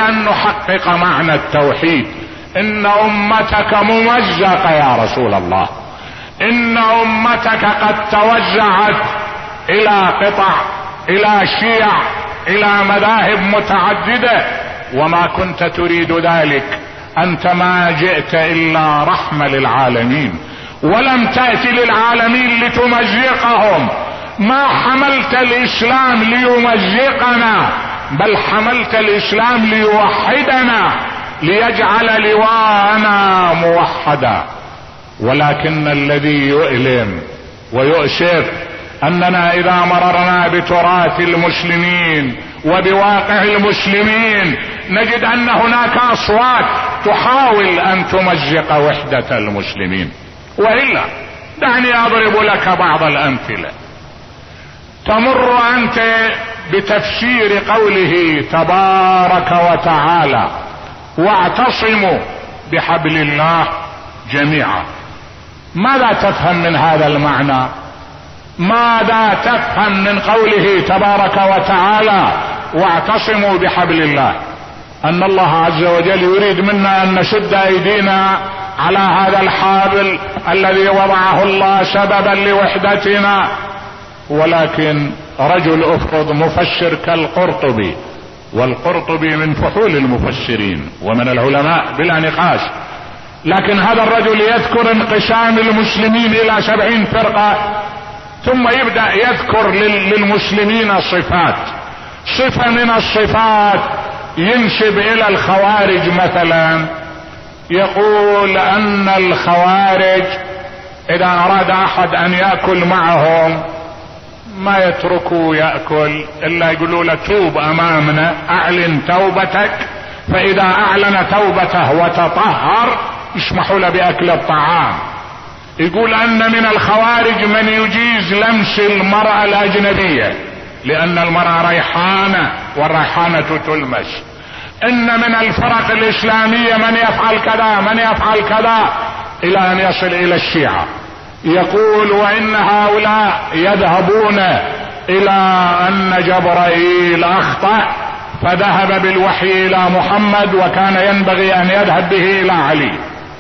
أن نحقق معنى التوحيد. إن أمتك ممزقة يا رسول الله، إن أمتك قد توزعت إلى قطع، إلى شيع، إلى مذاهب متعددة، وما كنت تريد ذلك. أنت ما جئت إلا رحمة للعالمين، ولم تأت للعالمين لتمزقهم. ما حملت الإسلام ليمزقنا، بل حملت الإسلام ليوحدنا، ليجعل لواءنا موحدا. ولكن الذي يؤلم ويؤسف أننا إذا مررنا بتراث المسلمين وبواقع المسلمين نجد أن هناك أصوات تحاول أن تمزق وحدة المسلمين. وإلا دعني أضرب لك بعض الأمثلة. تمر أنت بتفسير قوله تبارك وتعالى واعتصموا بحبل الله جميعا. ماذا تفهم من هذا المعنى؟ ماذا تفهم من قوله تبارك وتعالى واعتصموا بحبل الله؟ أن الله عز وجل يريد منا أن نشد أيدينا على هذا الحبل الذي وضعه الله سببا لوحدتنا. ولكن رجل افرض مفسر كالقرطبي، والقرطبي من فحول المفسرين ومن العلماء بلا نقاش، لكن هذا الرجل يذكر انقسام المسلمين إلى 70 فرقة، ثم يبدأ يذكر للمسلمين صفات، صفة من الصفات ينسب إلى الخوارج مثلا، يقول أن الخوارج إذا أراد أحد أن يأكل معهم ما يتركوا يأكل إلا يقولوا له توب أمامنا، أعلن توبتك، فإذا أعلن توبته وتطهر يسمحوا له بأكل الطعام. يقول أن من الخوارج من يجيز لمس المرأة الأجنبية لأن المرأة ريحانة والريحانة تلمس. إن من الفرق الإسلامية من يفعل كذا من يفعل كذا، إلى أن يصل إلى الشيعة. يقول وإن هؤلاء يذهبون إلى أن جبرائيل أخطأ فذهب بالوحي إلى محمد وكان ينبغي أن يذهب به إلى علي.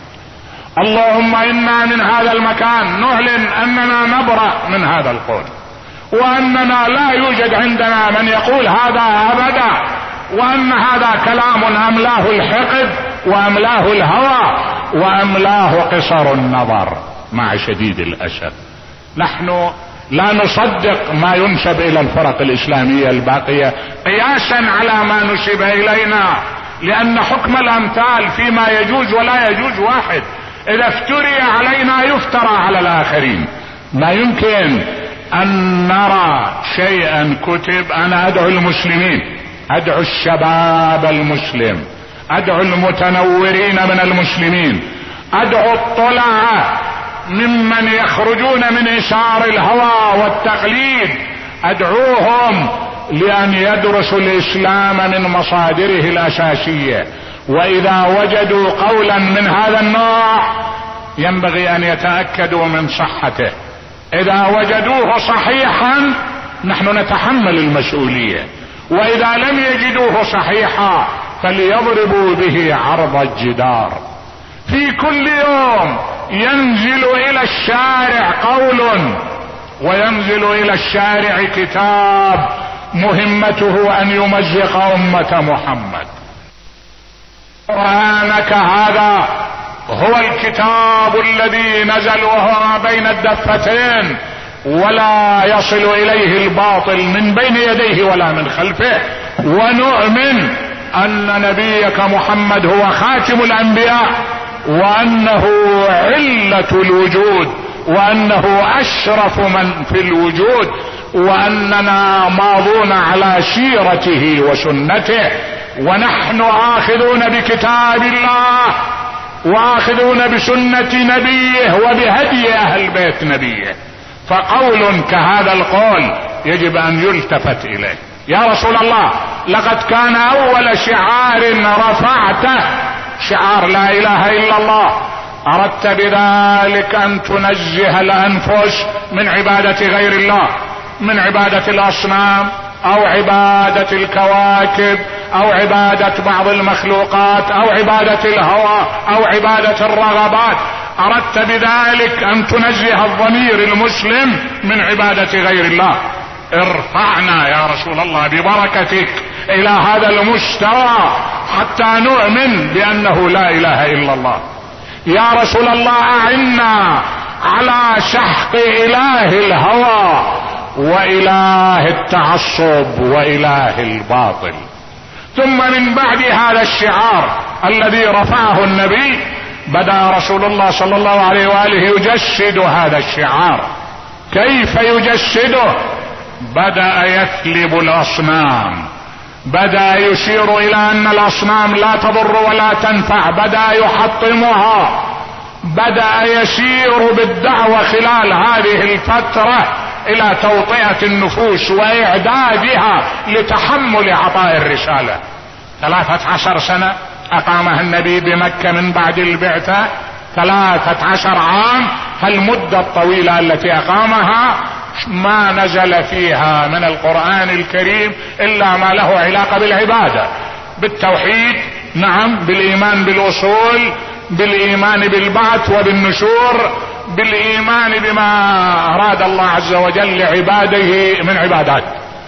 اللهم إنا من هذا المكان نعلن أننا نبرأ من هذا القول، وأننا لا يوجد عندنا من يقول هذا أبدا، وأن هذا كلام أملاه الحقد وأملاه الهوى وأملاه قصر النظر. مع شديد الأسف نحن لا نصدق ما ينسب إلى الفرق الإسلامية الباقية قياسا على ما نسب إلينا، لأن حكم الأمثال فيما يجوز ولا يجوز واحد. إذا افتري علينا يفترى على الآخرين. ما يمكن أن نرى شيئا كتب. أنا أدعو المسلمين، أدعو الشباب المسلم، أدعو المتنورين من المسلمين، أدعو الطلعة ممن يخرجون من إشار الهوى والتقليد، أدعوهم لأن يدرسوا الإسلام من مصادره الأساسية، وإذا وجدوا قولا من هذا النوع ينبغي أن يتأكدوا من صحته. إذا وجدوه صحيحا نحن نتحمل المسؤولية، وإذا لم يجدوه صحيحا فليضربوا به عرض الجدار. في كل يوم ينزل إلى الشارع قول وينزل إلى الشارع كتاب مهمته أن يمزق أمة محمد. قرآنك هذا هو الكتاب الذي نزل وهو بين الدفتين ولا يصل إليه الباطل من بين يديه ولا من خلفه. ونؤمن أن نبيك محمد هو خاتم الأنبياء، وأنه علة الوجود، وأنه أشرف من في الوجود، وأننا ماضون على سيرته وسنته، ونحن آخذون بكتاب الله وآخذون بسنة نبيه وبهدي أهل بيت نبيه. فقول كهذا القول يجب أن يلتفت إليه. يا رسول الله، لقد كان أول شعار رفعته شعار لا إله إلا الله، أردت بذلك أن تنزه الأنفس من عبادة غير الله، من عبادة الأصنام أو عبادة الكواكب او عبادة بعض المخلوقات او عبادة الهوى او عبادة الرغبات، اردت بذلك ان تنزه الضمير المسلم من عبادة غير الله. ارفعنا يا رسول الله ببركتك الى هذا المستوى حتى نؤمن بانه لا اله الا الله. يا رسول الله اعنا على شحق اله الهوى واله التعصب واله الباطل. ثم من بعد هذا الشعار الذي رفعه النبي بدأ رسول الله صلى الله عليه وآله يجسد هذا الشعار. كيف يجسده؟ بدأ يثلب الأصنام، بدأ يشير إلى أن الأصنام لا تضر ولا تنفع، بدأ يحطمها، بدأ يسير بالدعوة خلال هذه الفترة إلى توطئة النفوس وإعدادها لتحمل عطاء الرسالة. 13 سنة أقامها النبي بمكة من بعد البعثة، 13 عام، هالمدة الطويلة التي أقامها ما نزل فيها من القرآن الكريم إلا ما له علاقة بالعبادة، بالتوحيد، نعم، بالإيمان بالأصول، بالإيمان بالبعث وبالنشور، بالإيمان بما أراد الله عز وجل لعباده من عبادات.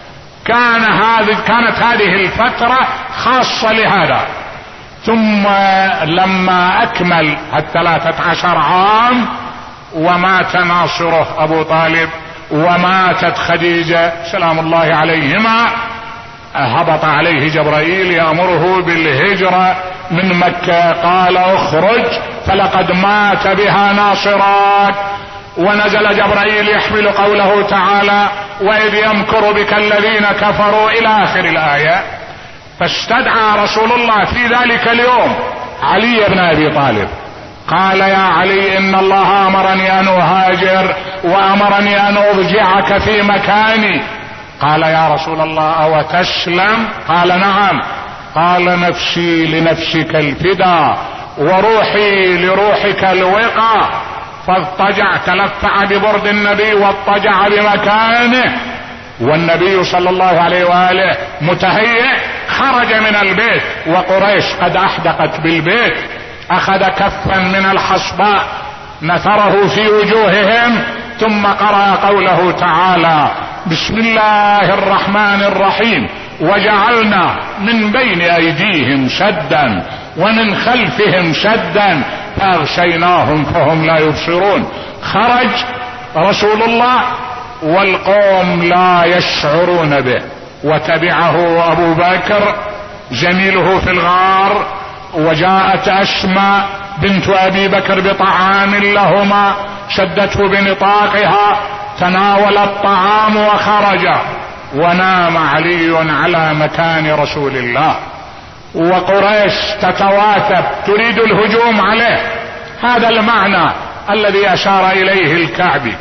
كانت هذه الفترة خاصة لهذا. ثم لما أكمل 13 عام ومات ناصره أبو طالب وماتت خديجة سلام الله عليهما، هبط عليه جبرائيل يأمره بالهجرة من مكة، قال اخرج فلقد مات بها ناصراك. ونزل جبرائيل يحمل قوله تعالى وإذ يمكر بك الذين كفروا إلى آخر الآية. فاستدعى رسول الله في ذلك اليوم علي بن أبي طالب، قال يا علي إن الله أمرني أن أهاجر وأمرني أن أضجعك في مكاني. قال يا رسول الله أو تسلم؟ قال نعم. قال نفسي لنفسك الفدا وروحي لروحك الوقى. فاضطجع، تلفع ببرد النبي واضطجع بمكانه، والنبي صلى الله عليه وآله متهيئ خرج من البيت وقريش قد أحدقت بالبيت. أخذ كفا من الحصباء نثره في وجوههم، ثم قرأ قوله تعالى بسم الله الرحمن الرحيم وجعلنا من بين أيديهم سدا ومن خلفهم سدا فأغشيناهم فهم لا يبصرون. خرج رسول الله والقوم لا يشعرون به، وتبعه أبو بكر زميله في الغار، وجاءت أسماء بنت أبي بكر بطعام لهما، شدته بنطاقها، تناول الطعام وخرج، ونام علي على مكان رسول الله، وقريش تتواتب تريد الهجوم عليه. هذا المعنى الذي أشار إليه الكعبي.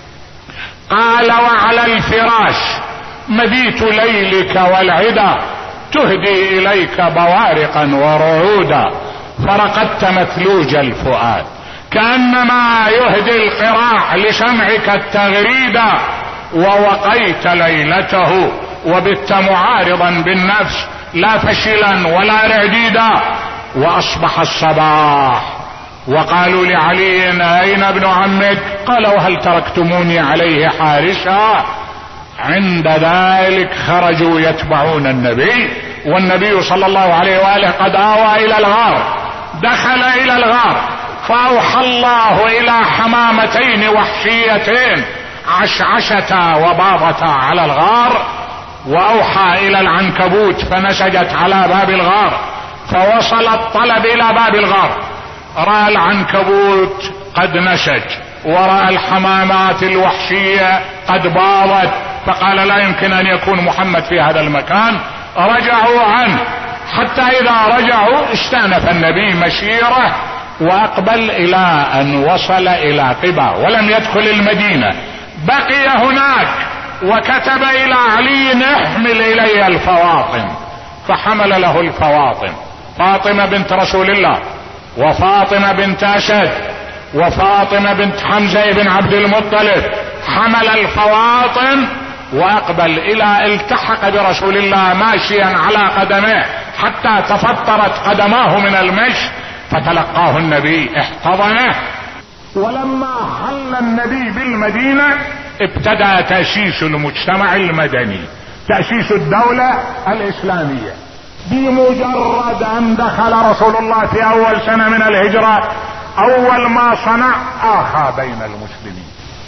قال وعلى الفراش مبيت ليلك والعدا تهدي إليك بوارقا ورعودا، فرقدت مثلوج الفؤاد كأنما يهدي القراع لشمعك التغريدا، ووقيت ليلته وبت معارضا بالنفس لا فشلا ولا رعديدا. وأصبح الصباح وقالوا لعلي أين ابن عمك؟ قال وهل تركتموني عليه حارسا؟ عند ذلك خرجوا يتبعون النبي، والنبي صلى الله عليه وآله قد آوى إلى الغار، دخل إلى الغار، فأوحى الله إلى حمامتين وحشيتين عشعشتا وباضتا على الغار، وأوحى إلى العنكبوت فنسجت على باب الغار، فوصل الطلب إلى باب الغار، رأى العنكبوت قد نسج ورأى الحمامات الوحشية قد باضت، فقال لا يمكن أن يكون محمد في هذا المكان. رجعوا عنه، حتى إذا رجعوا استأنف النبي مسيره وأقبل إلى أن وصل إلى قباء ولم يدخل المدينة، بقي هناك وكتب إلى علي احمل إلي الفواطم، فحمل له الفواطم، فاطمة بنت رسول الله وفاطمة بنت أسد وفاطمة بنت حمزة بن عبد المطلب، حمل الفواطم واقبل الى التحق برسول الله ماشيا على قدميه حتى تفطرت قدماه من المشي، فتلقاه النبي احتضنه. ولما حل النبي بالمدينة ابتدأ تأسيس المجتمع المدني، تأسيس الدولة الإسلامية. بمجرد ان دخل رسول الله في اول سنة من الهجرة، اول ما صنع اخى بين المسلمين.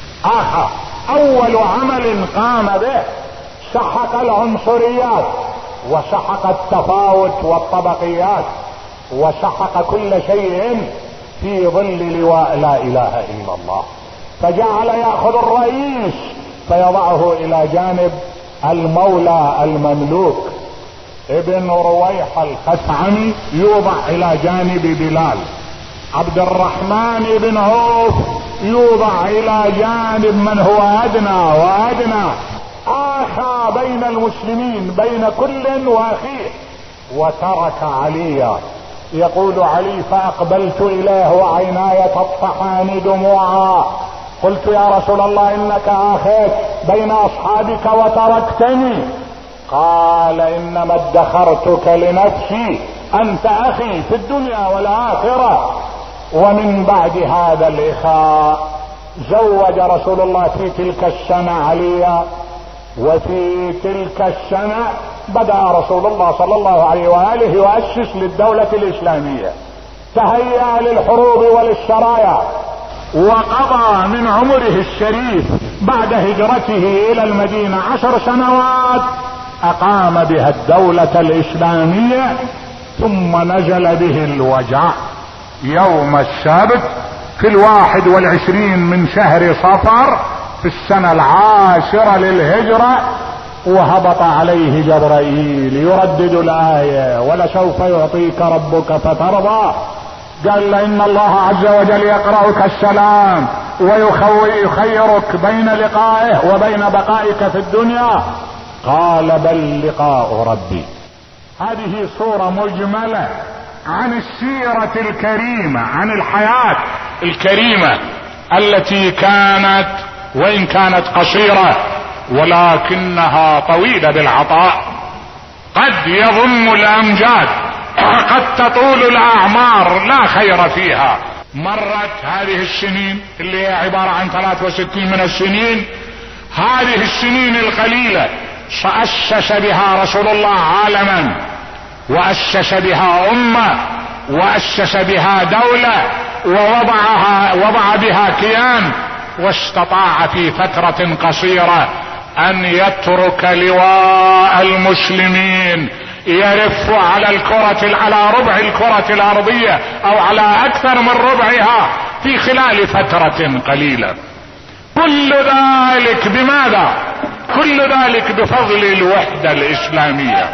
اول عمل قام به سحق العنصريات وسحق التفاوت والطبقيات وسحق كل شيء في ظل لواء لا اله الا الله، فجعل يأخذ الرئيس فيضعه الى جانب المولى المملوك. ابن رويح الخثعمي يوضع الى جانب بلال، عبد الرحمن بن عوف يوضع الى جانب من هو ادنى وادنى. اخى بين المسلمين بين كل واخيه، وترك عليا. يقول علي فاقبلت اليه وعيناي تطفحان دموعا، قلت يا رسول الله انك اخيت بين اصحابك وتركتني. قال انما ادخرتك لنفسي، انت اخي في الدنيا والاخرة. ومن بعد هذا الاخاء زوج رسول الله في تلك السنة عليا، وفي تلك السنة بدأ رسول الله صلى الله عليه وآله يؤسس للدولة الإسلامية، تهيأ للحروب وللسرايا، وقضى من عمره الشريف بعد هجرته إلى المدينة 10 سنوات أقام بها الدولة الإسلامية. ثم نزل به الوجع يوم السبت في 21 من شهر صفر في السنة 10 للهجرة، وهبط عليه جبرائيل يردد الآية ولسوف يعطيك ربك فترضى. قال إن الله عز وجل يقرأك السلام ويخيرك بين لقائه وبين بقائك في الدنيا. قال بل لقاء ربي. هذه صورة مجملة عن السيرة الكريمة، عن الحياة الكريمة التي كانت وإن كانت قصيرة ولكنها طويلة بالعطاء. قد يظن الأمجاد، قد تطول الأعمار لا خير فيها. مرت هذه السنين اللي هي عبارة عن 63 من السنين، هذه السنين القليلة أسس بها رسول الله عالما، وأسس بها أمة، وأسس بها دولة، ووضع بها كيان، واستطاع في فترة قصيرة أن يترك لواء المسلمين يرف على ربع الكرة الأرضية أو على أكثر من ربعها في خلال فترة قليلة. كل ذلك بماذا؟ كل ذلك بفضل الوحدة الإسلامية.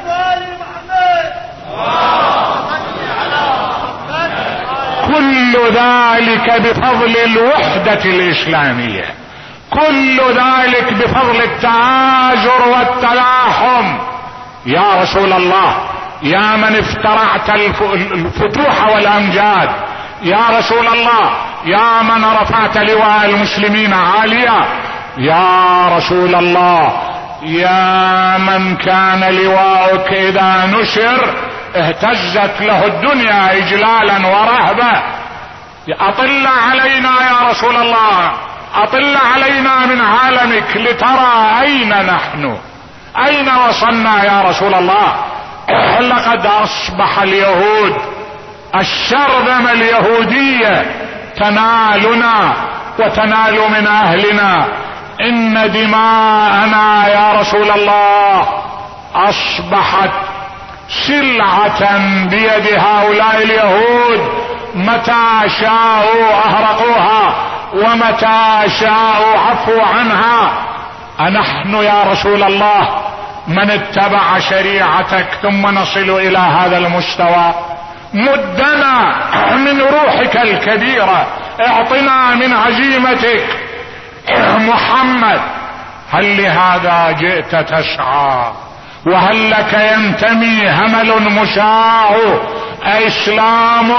كل ذلك بفضل الوحدة الإسلامية، كل ذلك بفضل التآزر والتلاحم. يا رسول الله، يا من افترعت الفتوح والأمجاد، يا رسول الله، يا من رفعت لواء المسلمين عاليا، يا رسول الله، يا من كان لواءك إذا نشر اهتزت له الدنيا إجلالا ورهبة. أطل علينا يا رسول الله، أطل علينا من عالمك لترى أين نحن، أين وصلنا يا رسول الله. لقد أصبح اليهود، الشرذمة اليهودية تنالنا وتنال من أهلنا. إن دماءنا يا رسول الله أصبحت سلعة بيد هؤلاء اليهود، متى شاءوا أهرقوها ومتى شاءوا عفوا عنها. أنحن يا رسول الله من اتبع شريعتك ثم نصل إلى هذا المستوى؟ مدنا من روحك الكبيرة، اعطنا من عزيمتك. محمد، هل لهذا جئت تسعى؟ وهل لك ينتمي همل مشاع؟ إسلام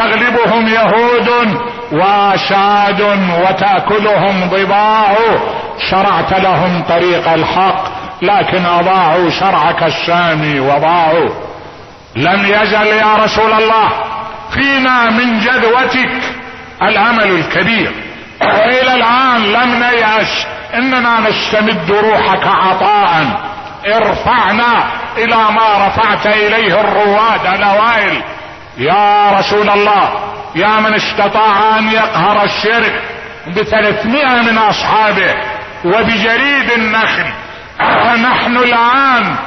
وتغلبهم يهود، وشاد وتأكلهم ضباع. شرعت لهم طريق الحق، لكن اضاعوا شرعك السامي وضاعوا. لم يزل يا رسول الله فينا من جذوتك الامل الكبير، الى الان لم نيأس، اننا نستمد روحك عطاء. ارفعنا الى ما رفعت اليه الرواد الاوائل يا رسول الله، يا من استطاع ان يقهر الشرك ب300 من اصحابه وبجريد النخل. نحن الان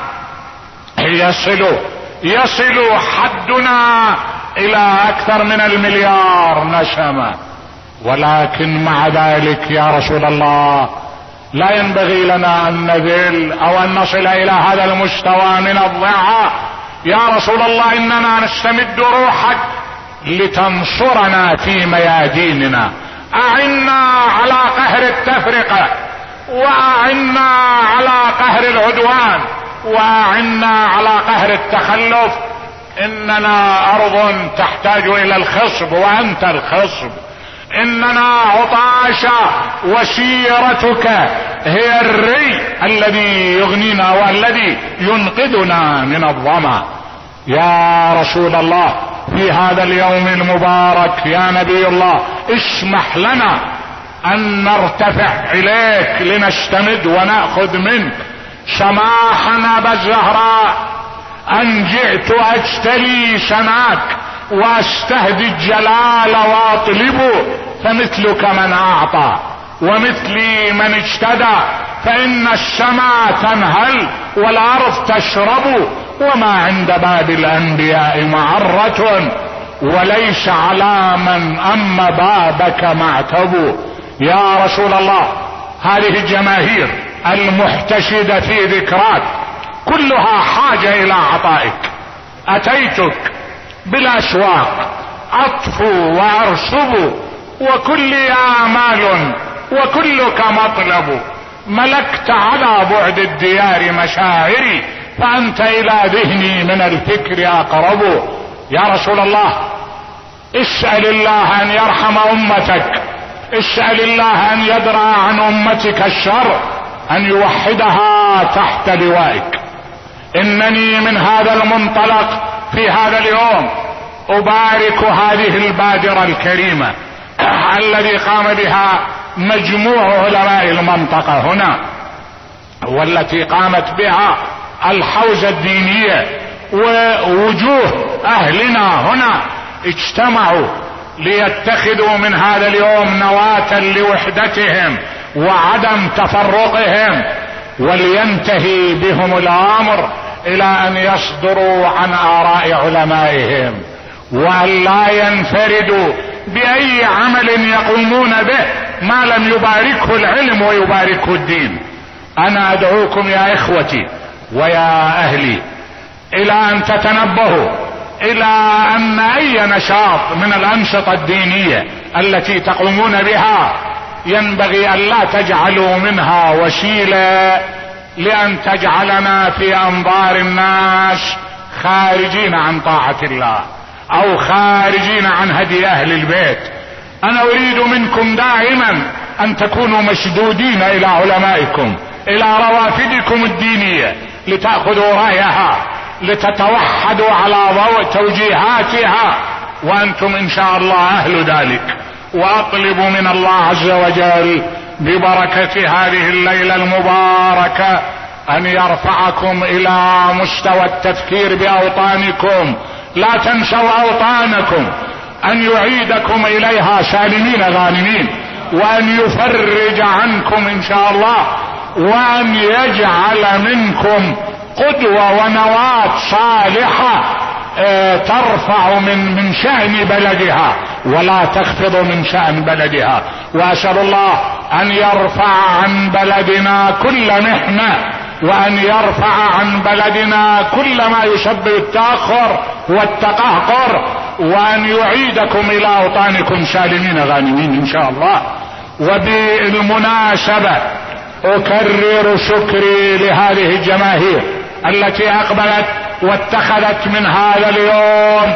يصل حدنا الى اكثر من 1,000,000,000 نسمة، ولكن مع ذلك يا رسول الله لا ينبغي لنا ان نذل او ان نصل الى هذا المستوى من الضعف. يا رسول الله اننا نستمد روحك لتنصرنا في مياديننا. اعنا على قهر التفرقة، واعنا على قهر العدوان، واعنا على قهر التخلف. اننا ارض تحتاج الى الخصب وانت الخصب، اننا عطاشا وسيرتك هي الري الذي يغنينا والذي ينقذنا من الظما. يا رسول الله في هذا اليوم المبارك يا نبي الله اسمح لنا ان نرتفع اليك لنستمد ونأخذ منك. سماحنا بالزهراء ان جئت اجتلي سناك واستهدي الجلال واطلبه، فمثلك من اعطى ومثلي من اجتدى، فان السماء تنهل والارض تشرب، وما عند باب الانبياء معرة وليس على من اما بابك معتب. يا رسول الله هذه الجماهير المحتشدة في ذكراك كلها حاجة الى عطائك. اتيتك بالاسواق اطفو وارسب، وكلي امال وكلك مطلب، ملكت على بعد الديار مشاعري، فانت الى ذهني من الفكر اقرب. يا رسول الله اسأل الله ان يرحم امتك، اسأل الله ان يدرى عن امتك الشر، ان يوحدها تحت لوائك. انني من هذا المنطلق في هذا اليوم ابارك هذه البادرة الكريمة الذي قام بها مجموع علماء المنطقة هنا، والتي قامت بها الحوزة الدينية، ووجوه اهلنا هنا اجتمعوا ليتخذوا من هذا اليوم نواة لوحدتهم وعدم تفرقهم، ولينتهي بهم الامر الى ان يصدروا عن اراء علمائهم، وان لا ينفردوا باي عمل يقومون به ما لم يباركه العلم ويباركه الدين. انا ادعوكم يا اخوتي ويا اهلي الى ان تتنبهوا الى ان اي نشاط من الانشطة الدينية التي تقومون بها ينبغي ان لا تجعلوا منها وسيلة لان تجعلنا في انظار الناس خارجين عن طاعة الله او خارجين عن هدي اهل البيت. انا اريد منكم دائما ان تكونوا مشدودين الى علمائكم، الى روافدكم الدينية، لتأخذوا رأيها، لتتوحدوا على ضوء توجيهاتها، وانتم ان شاء الله اهل ذلك. واطلب من الله عز وجل ببركة هذه الليلة المباركة ان يرفعكم الى مستوى التفكير باوطانكم، لا تنسوا اوطانكم، ان يعيدكم اليها سالمين غانمين، وان يفرج عنكم ان شاء الله، وان يجعل منكم قدوة ونواة صالحة ترفع من شأن بلدها ولا تخفض من شأن بلدها. واسأل الله ان يرفع عن بلدنا كل محنة، وان يرفع عن بلدنا كل ما يسبب التأخر والتقهقر، وان يعيدكم الى اوطانكم سالمين غانمين ان شاء الله. وبالمناسبة اكرر شكري لهذه الجماهير التي اقبلت واتخذت من هذا اليوم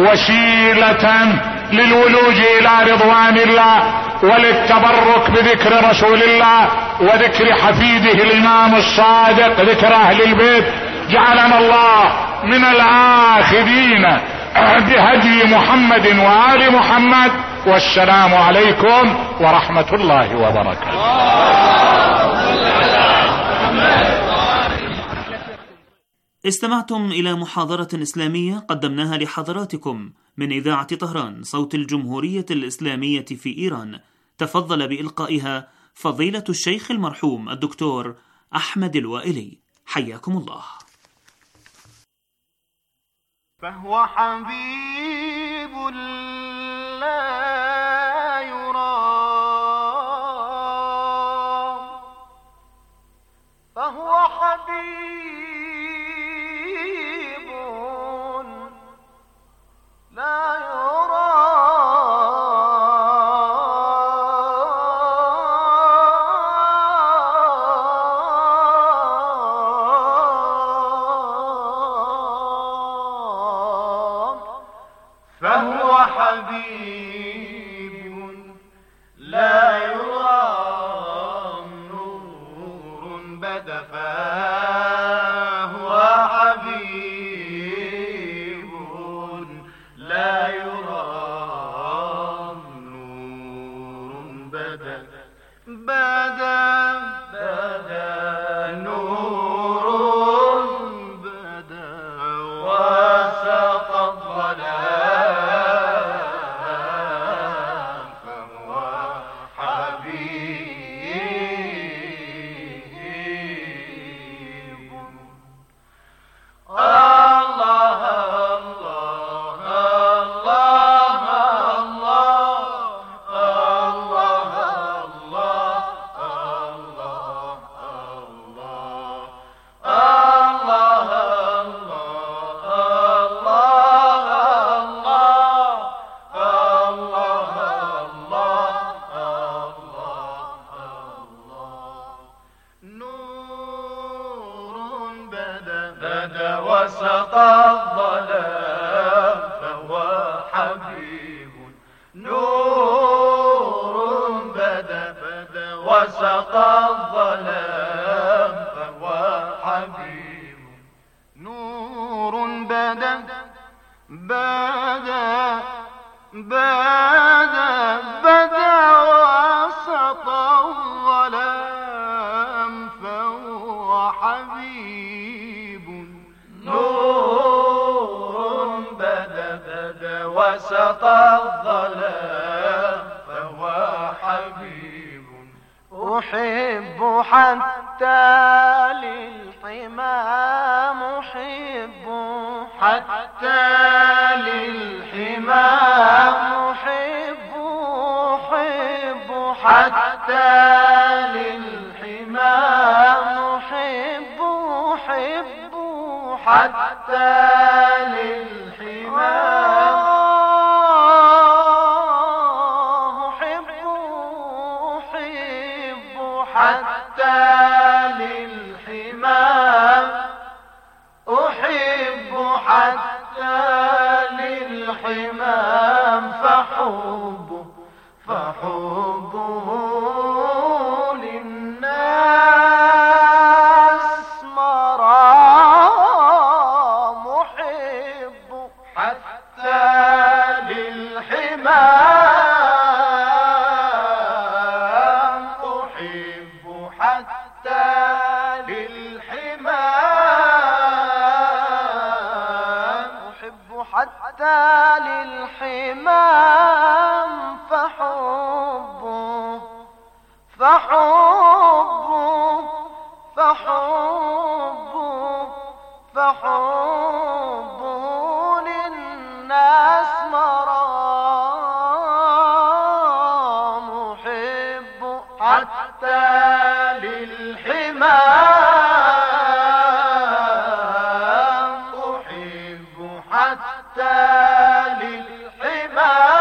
وسيلة للولوج الى رضوان الله وللتبرك بذكر رسول الله وذكر حفيده الإمام الصادق ذكر أهل البيت. جعلنا الله من الآخذين بهدي محمد وآل محمد. والسلام عليكم ورحمة الله وبركاته. استمعتم إلى محاضرة إسلامية قدمناها لحضراتكم من إذاعة طهران صوت الجمهورية الإسلامية في إيران. تفضل بإلقائها فضيلة الشيخ المرحوم الدكتور أحمد الوائلي، حياكم الله. فهو حبيب لا يرام، فهو حبيب لا يرام، فهو حبيب لا يرام، نور بدا فهو حبيب لا يرام، نور بدا نور بدا وسط الظلام، فهو حبيب. الله الله الله الله الله نور بدا وسط الظلام، فهو حبيب. نور بدا وسط الظلام، فهو حبيب. نور بدا وسط الظلام، فهو حبيب. نور بدا وسط الظلام، فهو حبيب. أحب حتى للحمام، أحب حتى للحمام، أحب حتى للحمام، أحب حتى للحمام، أحب حتى للحمام، أحب حتى للحمام، فحبه للناس مرام، أحب حتى للحمام، أحب حتى للحمام، أحب حتى للحمام، فحب للناس مرام، أحب حتى للحمام، أحب حتى للحمام.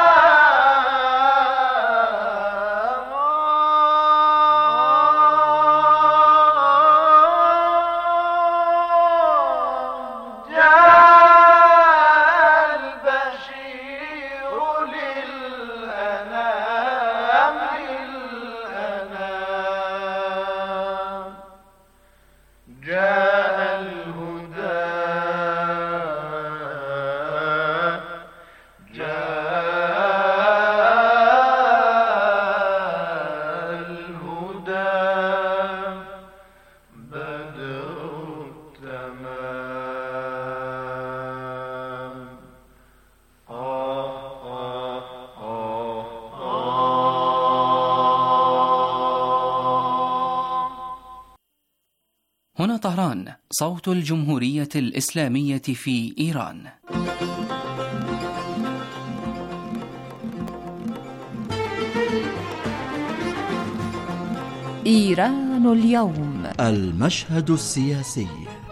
طهران، صوت الجمهورية الإسلامية في إيران. إيران اليوم، المشهد السياسي.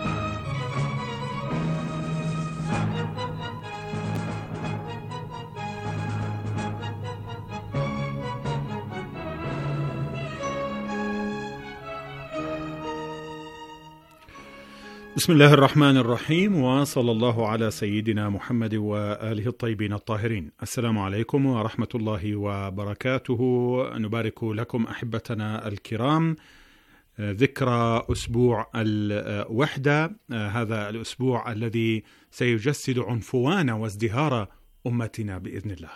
بسم الله الرحمن الرحيم، وصلى الله على سيدنا محمد وآله الطيبين الطاهرين. السلام عليكم ورحمة الله وبركاته. نبارك لكم أحبتنا الكرام ذكرى أسبوع الوحدة، هذا الأسبوع الذي سيجسد عنفوان وازدهار أمتنا بإذن الله.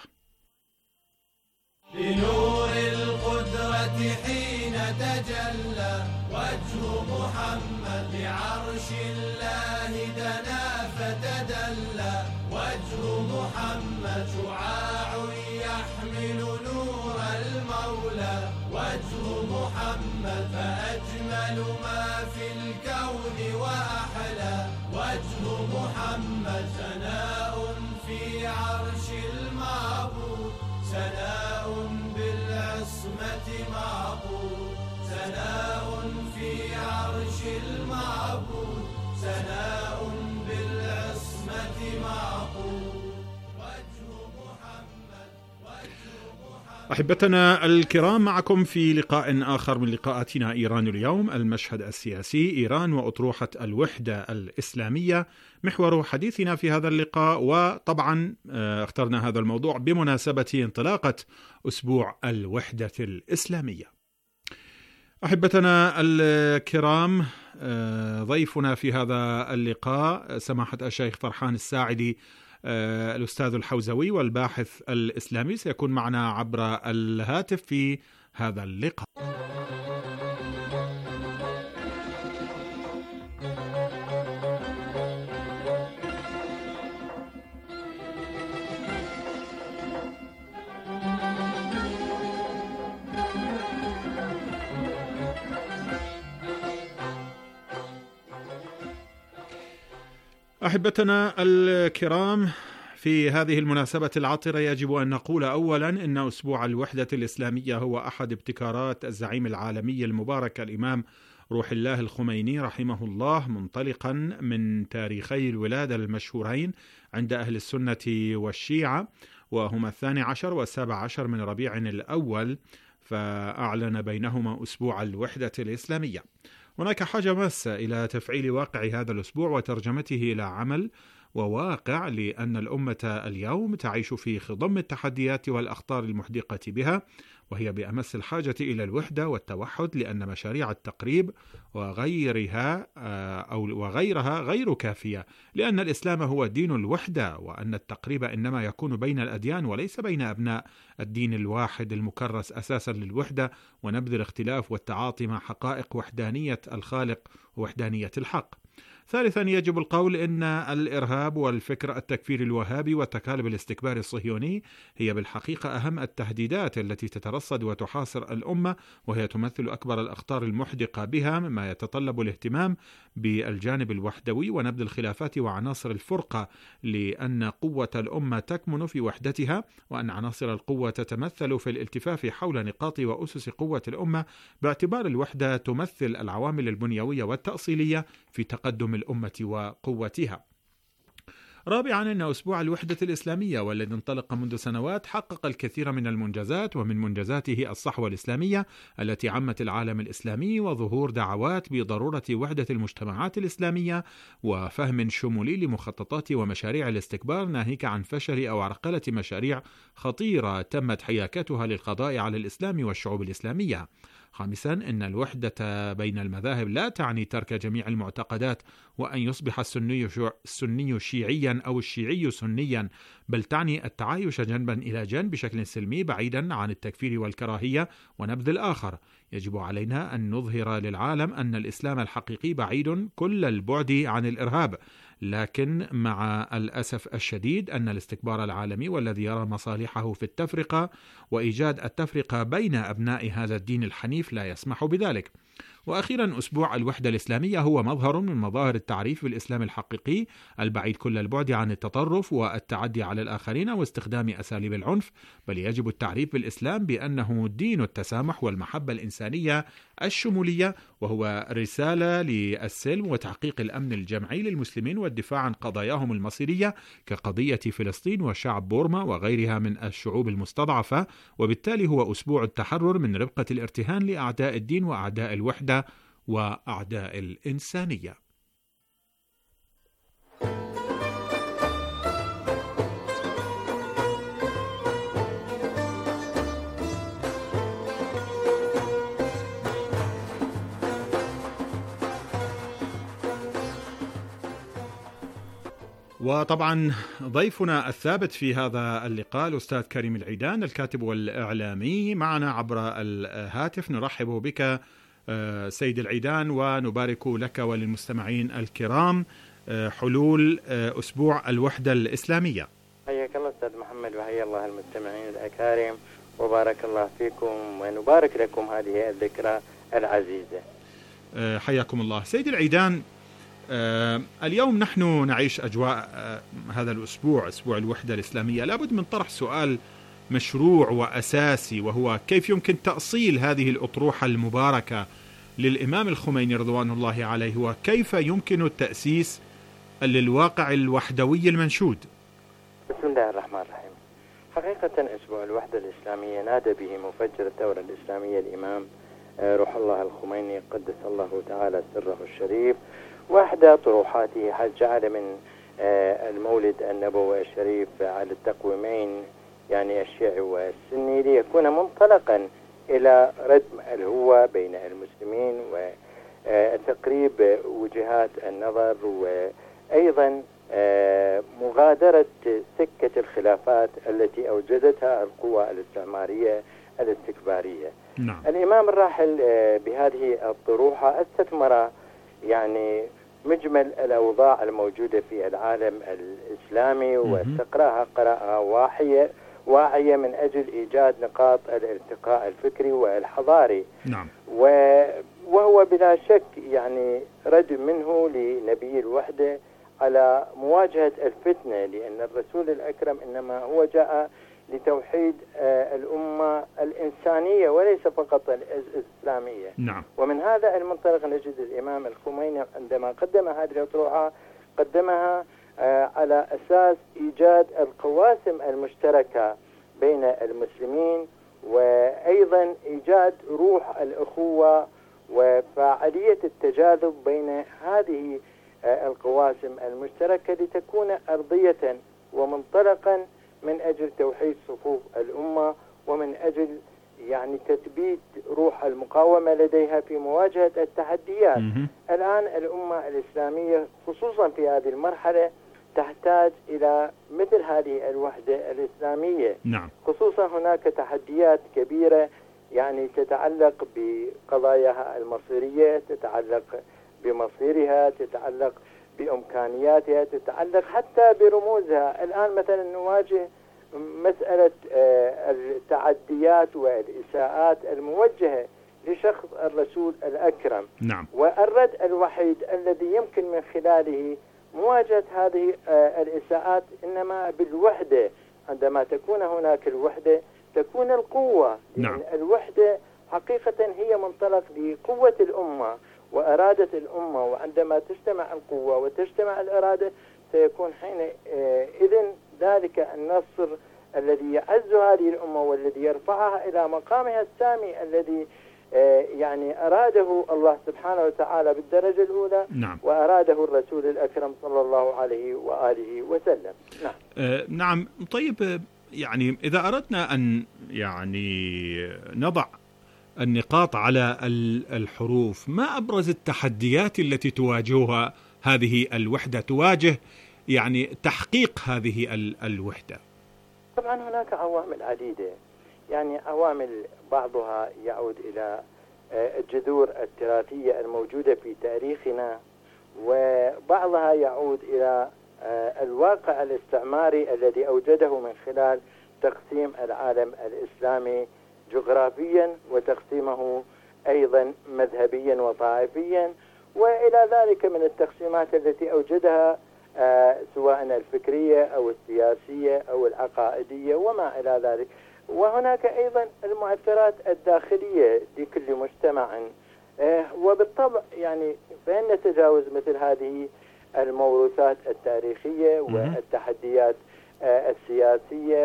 لنور القدرة حين تجلى وجه محمد لعرش الله دنا فتدلى، وجه محمد شعاع يحمل نور المولى، وجه محمد فأجمل ما في الكون وأحلى، وجه محمد ثناء في عرش المعبود، ثناء بالعصمة معبود، ثناء في عرش المعبود، ثناء بالعصمة معبود، وجه محمد وجه محمد. أحبتنا الكرام، معكم في لقاء آخر من لقاءاتنا إيران اليوم، المشهد السياسي، إيران وأطروحة الوحدة الإسلامية، محور حديثنا في هذا اللقاء. وطبعا اخترنا هذا الموضوع بمناسبة انطلاقة أسبوع الوحدة الإسلامية. أحبتنا الكرام، ضيفنا في هذا اللقاء سماحة الشيخ فرحان الساعدي، الأستاذ الحوزوي والباحث الإسلامي، سيكون معنا عبر الهاتف في هذا اللقاء. أحبتنا الكرام، في هذه المناسبة العطرة يجب أن نقول أولا أن أسبوع الوحدة الإسلامية هو أحد ابتكارات الزعيم العالمي المبارك الإمام روح الله الخميني رحمه الله، منطلقا من تاريخي الولادة المشهورين عند أهل السنة والشيعة، وهما 12 و17 من ربيع الأول، فأعلن بينهما أسبوع الوحدة الإسلامية. هناك حاجة ماسة إلى تفعيل واقع هذا الأسبوع وترجمته إلى عمل وواقع، لأن الأمة اليوم تعيش في خضم التحديات والأخطار المحدقة بها، وهي بأمس الحاجة إلى الوحدة والتوحد، لأن مشاريع التقريب وغيرها غير كافية، لأن الإسلام هو دين الوحدة، وأن التقريب إنما يكون بين الأديان وليس بين أبناء الدين الواحد المكرس أساسا للوحدة ونبذ الاختلاف والتعاطي مع حقائق وحدانية الخالق ووحدانية الحق. ثالثا، يجب القول إن الإرهاب والفكر التكفيري الوهابي وتكالب الاستكبار الصهيوني هي بالحقيقة أهم التهديدات التي تترصد وتحاصر الأمة، وهي تمثل أكبر الأخطار المحدقة بها، مما يتطلب الاهتمام بالجانب الوحدوي ونبذ الخلافات وعناصر الفرقة، لأن قوة الأمة تكمن في وحدتها، وأن عناصر القوة تتمثل في الالتفاف حول نقاط وأسس قوة الأمة، باعتبار الوحدة تمثل العوامل البنيوية والتأصيلية في تقدم الأمة وقوتها. رابعا، أن أسبوع الوحدة الإسلامية والذي انطلق منذ سنوات حقق الكثير من المنجزات، ومن منجزاته الصحوة الإسلامية التي عمت العالم الإسلامي، وظهور دعوات بضرورة وحدة المجتمعات الإسلامية وفهم شمولي لمخططات ومشاريع الاستكبار، ناهيك عن فشل أو عرقلة مشاريع خطيرة تمت حياكتها للقضاء على الإسلام والشعوب الإسلامية. خامسا، أن الوحدة بين المذاهب لا تعني ترك جميع المعتقدات وأن يصبح السني شيعيا أو الشيعي سنيا، بل تعني التعايش جنبا إلى جنب بشكل سلمي بعيدا عن التكفير والكراهية ونبذ الآخر. يجب علينا أن نظهر للعالم أن الإسلام الحقيقي بعيد كل البعد عن الإرهاب، لكن مع الأسف الشديد أن الاستكبار العالمي والذي يرى مصالحه في التفرقة وإيجاد التفرقة بين أبناء هذا الدين الحنيف لا يسمح بذلك. وأخيرا أسبوع الوحدة الإسلامية هو مظهر من مظاهر التعريف بالإسلام الحقيقي البعيد كل البعد عن التطرف والتعدي على الآخرين واستخدام أساليب العنف، بل يجب التعريف بالإسلام بأنه دين التسامح والمحبة الإنسانية الشمولية، وهو رسالة للسلم وتحقيق الأمن الجمعي للمسلمين والدفاع عن قضاياهم المصيرية كقضية فلسطين وشعب بورما وغيرها من الشعوب المستضعفة، وبالتالي هو أسبوع التحرر من ربقة الارتهان لأعداء الدين وأعداء الوحدة وأعداء الإنسانية. وطبعا ضيفنا الثابت في هذا اللقاء الأستاذ كريم العيدان الكاتب والإعلامي معنا عبر الهاتف. نرحب بك سيد العيدان ونبارك لك وللمستمعين الكرام حلول أسبوع الوحدة الإسلامية. حياك الله أستاذ محمد وحيا الله المستمعين الأكارم وبارك الله فيكم ونبارك لكم هذه الذكرى العزيزة. حياكم الله سيد العيدان. اليوم نحن نعيش أجواء هذا الأسبوع، أسبوع الوحدة الإسلامية. لابد من طرح سؤال مشروع وأساسي، وهو كيف يمكن تأصيل هذه الأطروحة المباركة للإمام الخميني رضوان الله عليه، وكيف يمكن التأسيس للواقع الوحدوي المنشود؟ بسم الله الرحمن الرحيم. حقيقة أسبوع الوحدة الإسلامية نادى به مفجر الثورة الإسلامية الإمام روح الله الخميني قدس الله تعالى سره الشريف، واحدى طروحاته حتى جعل من المولد النبوي الشريف على التقويمين يعني الشيعي والسني ليكون منطلقا إلى ردم الهوة بين المسلمين وتقريب وجهات النظر، وأيضا مغادرة سكة الخلافات التي أوجدتها القوى الاستعمارية الاستكبارية. نعم. الإمام الراحل بهذه الطروحة استثمر يعني مجمل الأوضاع الموجودة في العالم الإسلامي واستقراها قراءة واعية من أجل إيجاد نقاط الالتقاء الفكري والحضاري. نعم. وهو بلا شك يعني رد منه لنبي الوحدة على مواجهة الفتنة، لأن الرسول الأكرم إنما هو جاء لتوحيد الأمة الإنسانية وليس فقط الإسلامية. نعم. ومن هذا المنطلق نجد الإمام الخميني عندما قدم هذه الأطروحة قدمها على أساس إيجاد القواسم المشتركة بين المسلمين، وأيضا إيجاد روح الأخوة وفاعلية التجاذب بين هذه القواسم المشتركة لتكون أرضية ومنطلقا من أجل توحيد صفوف الأمة ومن أجل يعني تثبيت روح المقاومة لديها في مواجهة التحديات. الآن الأمة الإسلامية خصوصا في هذه المرحلة تحتاج إلى مثل هذه الوحدة الإسلامية. نعم. خصوصا هناك تحديات كبيرة يعني تتعلق بقضاياها المصيرية، تتعلق بمصيرها، تتعلق بإمكانياتها، تتعلق حتى برموزها. الآن مثلا نواجه مسألة التعديات والإساءات الموجهة لشخص الرسول الأكرم. نعم. والرد الوحيد الذي يمكن من خلاله مواجهة هذه الإساءات إنما بالوحدة. عندما تكون هناك الوحدة تكون القوة. نعم. لأن الوحدة حقيقة هي منطلق لقوة الأمة وأرادة الأمة، وعندما تجتمع القوة وتجتمع الإرادة سيكون حينئذ ذلك النصر الذي يعز هذه الأمة والذي يرفعها إلى مقامها السامي الذي يعني أراده الله سبحانه وتعالى بالدرجة الأولى. نعم. وأراده الرسول الأكرم صلى الله عليه وآله وسلم. نعم. نعم. طيب يعني إذا أردنا أن يعني نضع النقاط على الحروف، ما أبرز التحديات التي تواجهها هذه الوحدة، تواجه يعني تحقيق هذه الوحدة؟ طبعا هناك عوامل عديدة، يعني عوامل بعضها يعود إلى الجذور التراثية الموجودة في تاريخنا، وبعضها يعود إلى الواقع الاستعماري الذي أوجده من خلال تقسيم العالم الإسلامي جغرافيا وتقسيمه أيضا مذهبيا وطائفيا، وإلى ذلك من التقسيمات التي أوجدها سواء الفكرية أو السياسية أو العقائدية وما إلى ذلك. وهناك أيضا المؤثرات الداخلية لكل مجتمع، وبالطبع يعني فإن تجاوز مثل هذه الموروثات التاريخية والتحديات السياسية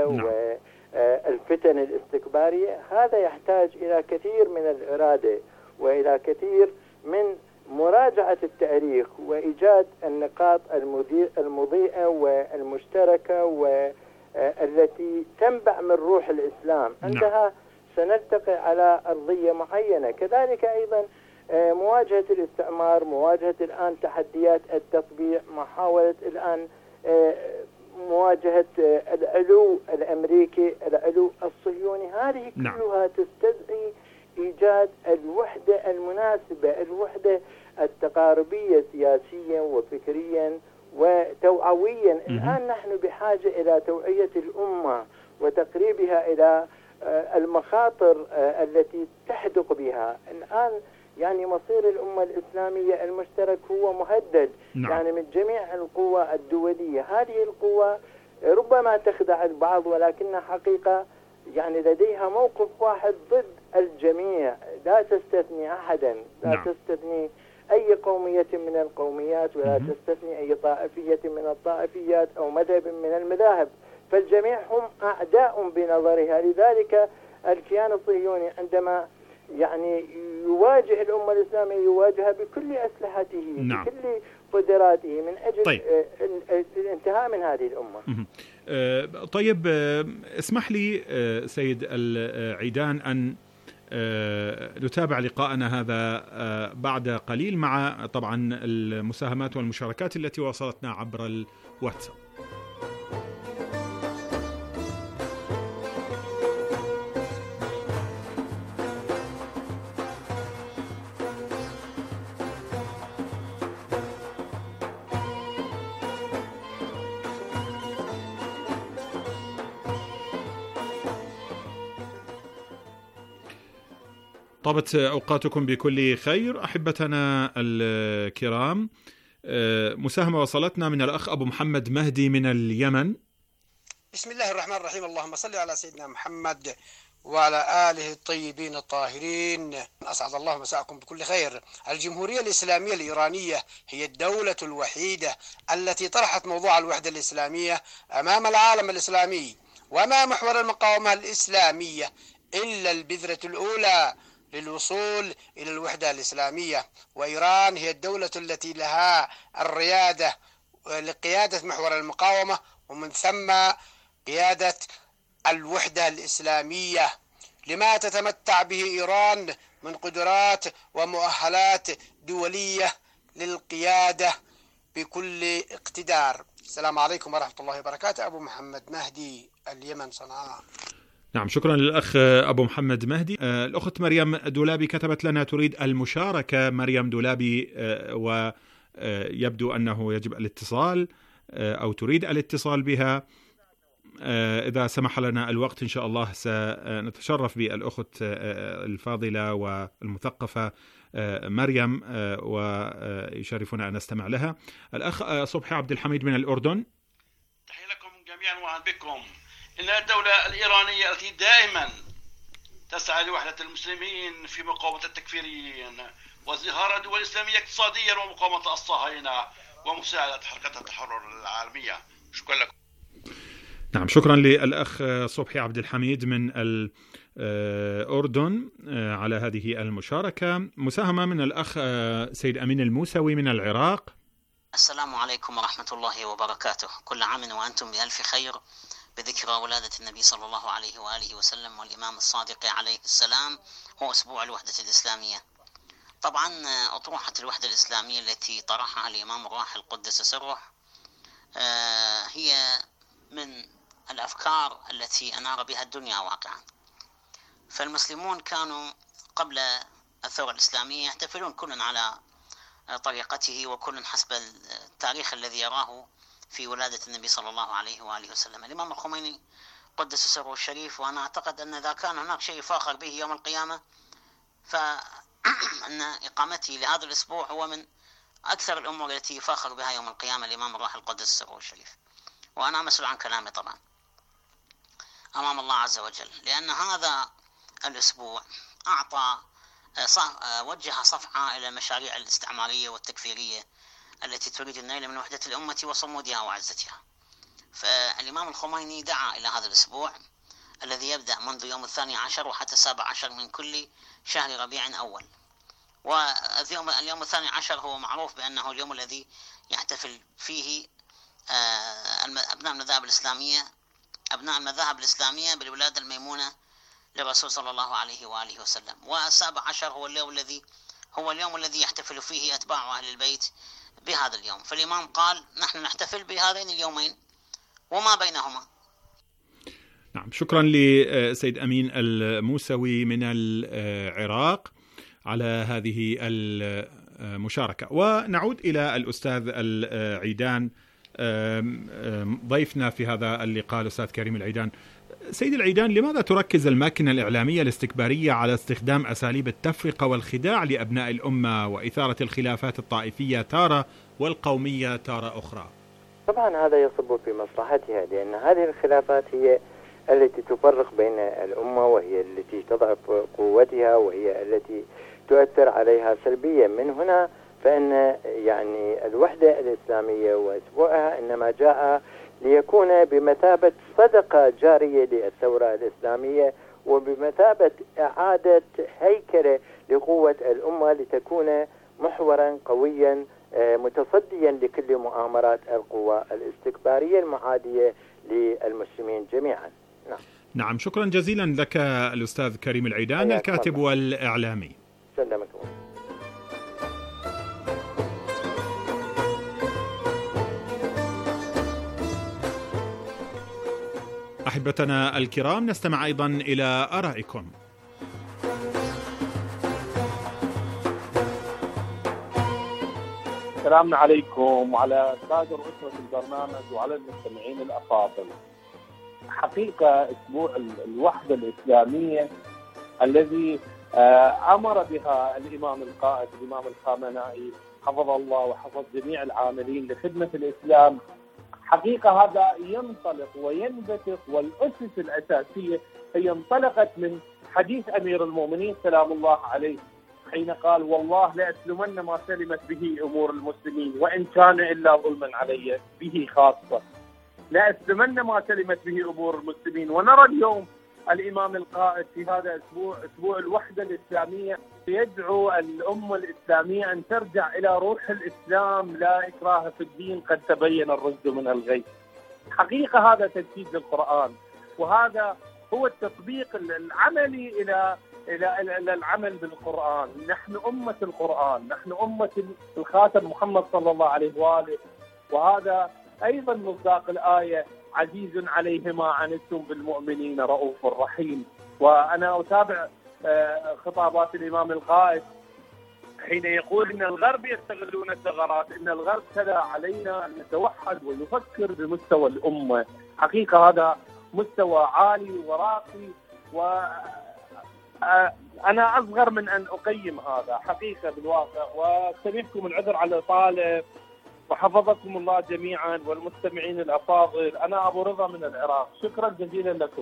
والفتن الاستكبارية، هذا يحتاج إلى كثير من الإرادة وإلى كثير من مراجعة التاريخ وإيجاد النقاط المضيئة والمشتركة والتي تنبع من روح الإسلام. عندها سنلتقي على أرضية معينة. كذلك أيضا مواجهة الاستعمار، مواجهة الآن تحديات التطبيع، محاولة الآن مواجهة العلو الأمريكي، العلو الصهيوني، هذه كلها تستدعي إيجاد الوحدة المناسبة، الوحدة التقاربية سياسيا وفكريا وتوعويا. الآن نحن بحاجة إلى توعية الأمة وتقريبها إلى المخاطر التي تحدق بها. الآن يعني مصير الأمة الإسلامية المشترك هو مهدد يعني من جميع القوى الدولية. هذه القوى ربما تخدع البعض، ولكنها حقيقة يعني لديها موقف واحد ضد الجميع، لا تستثني أحدا، لا تستثني أي قومية من القوميات، ولا تستثني أي طائفية من الطائفيات أو مذهب من المذاهب، فالجميع هم أعداء بنظرها. لذلك الكيان الصهيوني عندما يعني يواجه الأمة الإسلامية يواجهها بكل أسلحته، بكل قدراته من أجل الانتهاء من هذه الأمة. طيب، اسمح لي سيد العيدان أن نتابع لقاءنا هذا بعد قليل مع طبعا المساهمات والمشاركات التي وصلتنا عبر الواتساب. طابت أوقاتكم بكل خير أحبتنا الكرام. مساهمة وصلتنا من الأخ أبو محمد مهدي من اليمن. بسم الله الرحمن الرحيم، اللهم صل على سيدنا محمد وعلى آله الطيبين الطاهرين. أسعد الله مساءكم بكل خير. الجمهورية الإسلامية الإيرانية هي الدولة الوحيدة التي طرحت موضوع الوحدة الإسلامية أمام العالم الإسلامي، وما محور المقاومة الإسلامية إلا البذرة الأولى للوصول إلى الوحدة الإسلامية. وإيران هي الدولة التي لها الريادة لقيادة محور المقاومة، ومن ثم قيادة الوحدة الإسلامية، لما تتمتع به إيران من قدرات ومؤهلات دولية للقيادة بكل اقتدار. السلام عليكم ورحمة الله وبركاته. أبو محمد مهدي، اليمن، صنعاء. نعم، شكرا للأخ أبو محمد مهدي. الأخت مريم دولابي كتبت لنا تريد المشاركة. مريم دولابي، ويبدو أنه يجب الاتصال أو تريد الاتصال بها. إذا سمح لنا الوقت إن شاء الله سنتشرف بالأخت الفاضلة والمثقفة مريم، ويشرفنا أن نستمع لها. الأخ صبحي عبد الحميد من الأردن. تحية لكم جميعا وأهلا بكم. إن الدولة الإيرانية التي دائما تسعى لوحدة المسلمين في مقاومة التكفيريين وازدهار الدول الإسلامية اقتصاديا ومقاومة الصهاينة ومساعدة حركة التحرر العالمية. شكرا لكم. نعم، شكرا للأخ صبحي عبد الحميد من الأردن على هذه المشاركة. مساهمة من الأخ سيد أمين الموسوي من العراق. السلام عليكم ورحمة الله وبركاته. كل عام وأنتم بألف خير بذكرى ولادة النبي صلى الله عليه وآله وسلم والإمام الصادق عليه السلام، هو أسبوع الوحدة الإسلامية. طبعا أطروحة الوحدة الإسلامية التي طرحها الإمام الراحل قدس سره هي من الأفكار التي أنار بها الدنيا واقعا. فالمسلمون كانوا قبل الثورة الإسلامية يحتفلون كل على طريقته وكل حسب التاريخ الذي يراه في ولادة النبي صلى الله عليه وآله وسلم. الإمام الخميني قدس سره الشريف، وأنا أعتقد أن إذا كان هناك شيء فاخر به يوم القيامة أن إقامته لهذا الأسبوع هو من أكثر الأمور التي يفاخر بها يوم القيامة الإمام الروح القدس سره الشريف، وأنا مسؤول عن كلامي طبعا أمام الله عز وجل، لأن هذا الأسبوع وجه صفعة إلى المشاريع الاستعمارية والتكفيرية التي تريد النيل من وحدة الأمة وصمودها وعزتها. فالإمام الخميني دعا إلى هذا الأسبوع الذي يبدأ منذ يوم 12 وحتى 17 من كل شهر ربيع أول. واليوم 12 هو معروف بأنه اليوم الذي يحتفل فيه أبناء المذاهب الإسلامية بالولادة الميمونة للرسول صلى الله عليه وآله وسلم. و17 هو اليوم الذي يحتفل فيه أتباع أهل البيت بهذا اليوم. فالإمام قال نحن نحتفل بهذين اليومين وما بينهما. نعم، شكرا لسيد أمين الموسوي من العراق على هذه المشاركة. ونعود إلى الأستاذ العيدان ضيفنا في هذا اللقاء، الأستاذ كريم العيدان. سيد العيدان، لماذا تركز الماكينة الإعلامية الاستكبارية على استخدام أساليب التفرقة والخداع لأبناء الأمة وإثارة الخلافات الطائفية تارة والقومية تارة أخرى؟ طبعا هذا يصب في مصلحتها، لأن هذه الخلافات هي التي تفرق بين الأمة، وهي التي تضعف قوتها، وهي التي تؤثر عليها سلبيا. من هنا فإن يعني الوحدة الإسلامية وأسبوعها إنما جاء ليكون بمثابة صدقة جارية للثورة الإسلامية، وبمثابة إعادة هيكلة لقوة الأمة لتكون محورا قويا متصديا لكل مؤامرات القوى الاستكبارية المعادية للمسلمين جميعا. نعم، شكرا جزيلا لك الأستاذ كريم العيدان الكاتب والإعلامي. سلامكم. أحبتنا الكرام، نستمع أيضا إلى آرائكم. السلام عليكم وعلى سادة أسرة البرنامج وعلى المستمعين الأفاضل. حقيقة أسبوع الوحدة الإسلامية الذي أمر بها الإمام القائد الإمام الخامنائي حفظ الله وحفظ جميع العاملين لخدمة الإسلام، حقيقة هذا ينطلق وينبثق، والأسس الأساسية هي انطلقت من حديث أمير المؤمنين سلام الله عليه حين قال والله لأسلمن ما سلمت به أمور المسلمين وإن كان إلا ظلما علي به خاصة. لأسلمن ما سلمت به أمور المسلمين. ونرى اليوم الإمام القائد في هذا الأسبوع، أسبوع الوحدة الإسلامية، يدعو الأمة الإسلامية أن ترجع إلى روح الإسلام، لا إكراه في الدين، قد تبين الرشد من الغي. حقيقة هذا تجسيد للقرآن، وهذا هو التطبيق العملي إلى العمل بالقرآن. نحن أمة القرآن، نحن أمة الخاتم محمد صلى الله عليه وآله، وهذا أيضا مصداق الآية عزيز عليه ما عنتم بالمؤمنين رؤوف رحيم. وأنا أتابع خطابات الإمام القائد حين يقول إن الغرب يستغلون الثغرات، إن الغرب تلا علينا أن نتوحد ويفكر بمستوى الأمة. حقيقة هذا مستوى عالي وراقي، وأنا أصغر من أن أقيم هذا حقيقة بالواقع. واستمعكم العذر على الإطالة، وحفظكم الله جميعا والمستمعين الأفاضل. أنا أبو رضا من العراق، شكرا جزيلا لكم.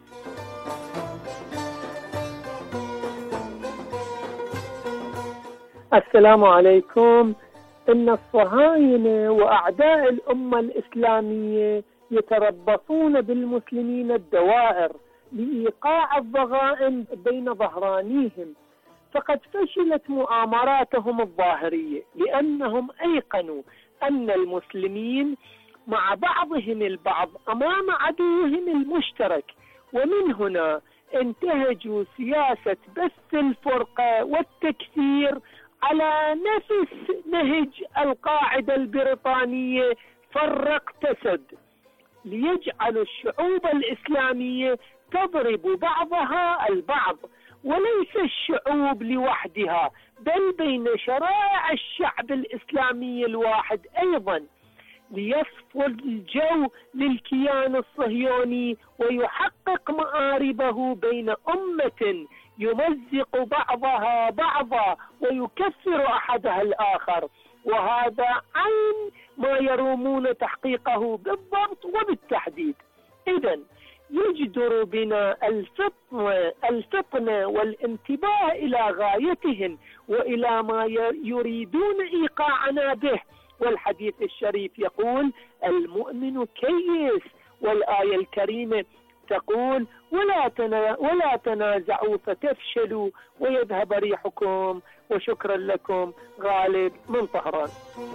السلام عليكم. إن الصهاينة وأعداء الأمة الإسلامية يتربصون بالمسلمين الدوائر لإيقاع الضغائن بين ظهرانيهم، فقد فشلت مؤامراتهم الظاهرية، لأنهم أيقنوا أن المسلمين مع بعضهم البعض أمام عدوهم المشترك، ومن هنا انتهجوا سياسة بث الفرقة والتكفير على نفس نهج القاعدة البريطانية فرق تسد، ليجعلوا الشعوب الإسلامية تضرب بعضها البعض، وليس الشعوب لوحدها بل بين شرائع الشعب الإسلامي الواحد أيضا، ليصفو الجو للكيان الصهيوني ويحقق مآربه بين أمة يمزق بعضها بعضا ويكسر أحدها الآخر، وهذا عين ما يرومون تحقيقه بالضبط وبالتحديد. إذن يجدر بنا الفطن والانتباه إلى غايتهم وإلى ما يريدون إيقاعنا به. والحديث الشريف يقول: المؤمن كيس، والآية الكريمة تقول: ولا تنازعوا فتفشلوا ويذهب ريحكم. وشكرا لكم. غالب من طهران.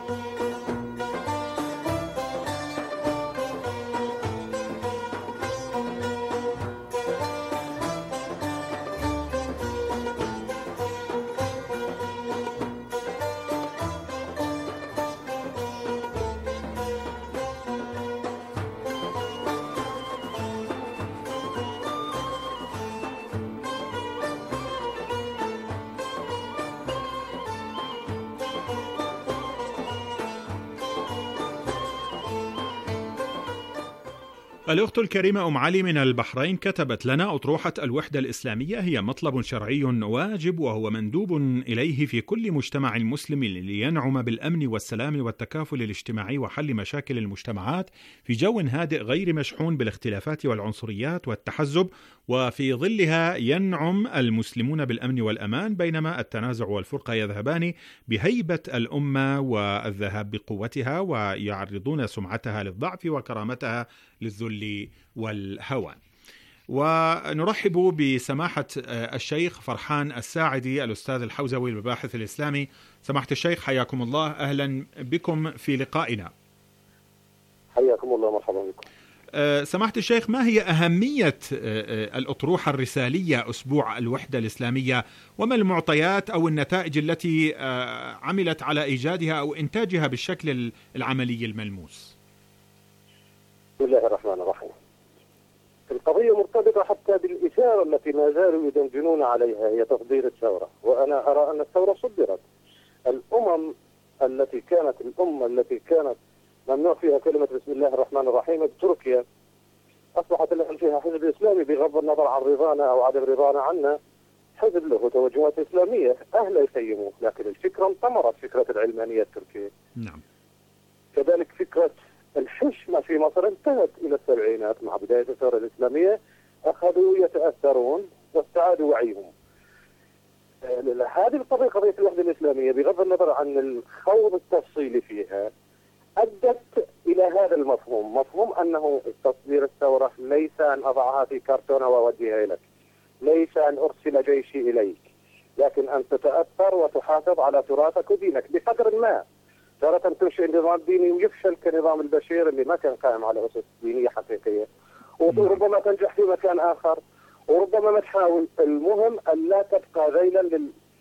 الأخت الكريمة أم علي من البحرين كتبت لنا: أطروحة الوحدة الإسلامية هي مطلب شرعي واجب، وهو مندوب إليه في كل مجتمع مسلم لينعم بالأمن والسلام والتكافل الاجتماعي وحل مشاكل المجتمعات في جو هادئ غير مشحون بالاختلافات والعنصريات والتحزب، وفي ظلها ينعم المسلمون بالأمن والأمان، بينما التنازع والفرقة يذهبان بهيبة الأمة والذهاب بقوتها، ويعرضون سمعتها للضعف وكرامتها للذل والهوان. ونرحب بسماحة الشيخ فرحان الساعدي الأستاذ الحوزوي للمباحث الإسلامي. سماحة الشيخ حياكم الله، أهلا بكم في لقائنا. حياكم الله، مرحبا بكم. سماحة الشيخ، ما هي أهمية الأطروحة الرسالية أسبوع الوحدة الإسلامية، وما المعطيات أو النتائج التي عملت على إيجادها أو إنتاجها بالشكل العملي الملموس؟ بسم الله الرحمن الرحيم. القضية مرتبطة حتى بالإشارة التي ما زالوا يدندنون عليها، هي تصدير الثورة، وأنا أرى أن الثورة صدرت. الأمة التي كانت ممنوع فيها كلمة بسم الله الرحمن الرحيم بتركيا، أصبحت الآن فيها حزب إسلامي بغض النظر عن رضانا أو عدم رضانا عنا، حزب له توجهات إسلامية، أهل يسيموه، لكن الفكرة انطمرت، فكرة العلمانية التركية. نعم. كذلك فكرة الحشمة في مصر انتهت إلى السبعينات مع بداية الثورة الإسلامية، أخذوا يتأثرون واستعادوا وعيهم. هذه القضية، قضية الوحدة الإسلامية، بغض النظر عن الخوض التفصيلي فيها، أدت إلى هذا المفهوم، مفهوم أنه تصدير الثورة ليس أن أضعها في كرتونة وأوديها إليك، ليس أن أرسل جيشي إليك، لكن أن تتأثر وتحافظ على تراثك ودينك بقدر ما. تارة تنشئ نظام ديني ويفشل كنظام البشير اللي ما كان قائم على أسس دينية حقيقية، وربما تنجح في مكان آخر وربما ما تحاول. المهم أن لا تبقى ذيلا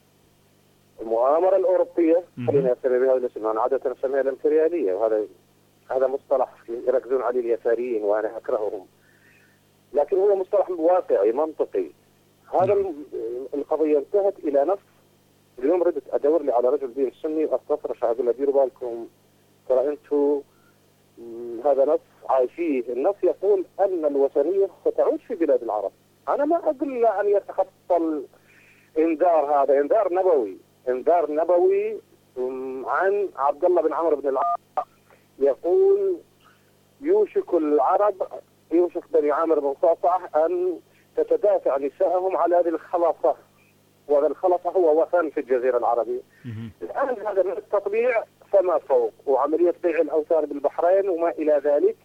للمؤامرة الأوروبية، خلينا نسمي بها الاسم، أنا عادة نسميها الإمبريالية، وهذا مصطلح يركزون عليه اليساريين وأنا أكرههم، لكن هو مصطلح واقعي منطقي. هذا القضية انتهت إلى نفس. اليوم ردت أدور لي على رجل دين سني وأستفرش، أقول له ديروا بالكم، ترى أنتم هذا نص عايشيه. النص يقول أن الوثنية ستعود في بلاد العرب. أنا ما أقول له أن يتخطى الإنذار، هذا إنذار نبوي عن عبد الله بن عمرو بن العاص، يقول يوشك بني عامر بن صعصع أن تتدافع نساءهم على هذه الخلاصة، وهذا الخلاصة هو وثن في الجزيرة العربية. الآن هذا من التطبيع فما فوق، وعملية بيع الأوثان بالبحرين وما إلى ذلك،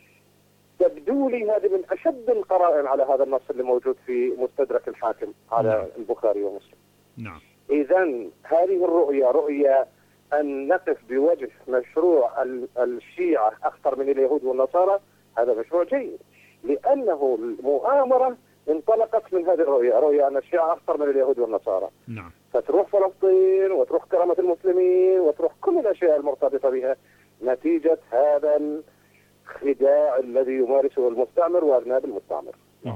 تبدو لي هذه من أشد القرائن على هذا النص اللي موجود في مستدرك الحاكم على البخاري ومسلم. نعم. إذن هذه رؤية أن نقف بوجه مشروع الشيعة أخطر من اليهود والنصارى، هذا مشروع جيد، لأنه المؤامرة انطلقت من هذه رؤية أن الشيعة أخطر من اليهود والنصارى. نعم. فتروح فلسطين وتروح كرامة المسلمين وتروح كل الأشياء المرتبطة بها، نتيجة هذا الخداع الذي يمارسه المستعمر وأذناب المستعمر.